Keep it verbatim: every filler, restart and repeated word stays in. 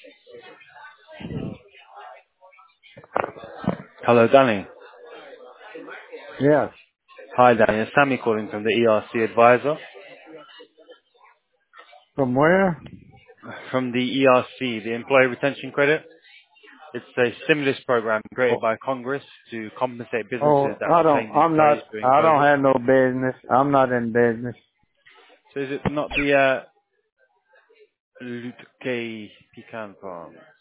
Hello, Danny. Yes. Hi, Danny. It's Sammy calling from the E R C Advisor. From where? From the E R C, the Employee Retention Credit. It's a stimulus program created Oh, by Congress to compensate businesses oh, that I don't, retained I'm employees not, during I don't COVID. have no business. I'm not in business. So is it not the uh, Lutke Pecan Farm?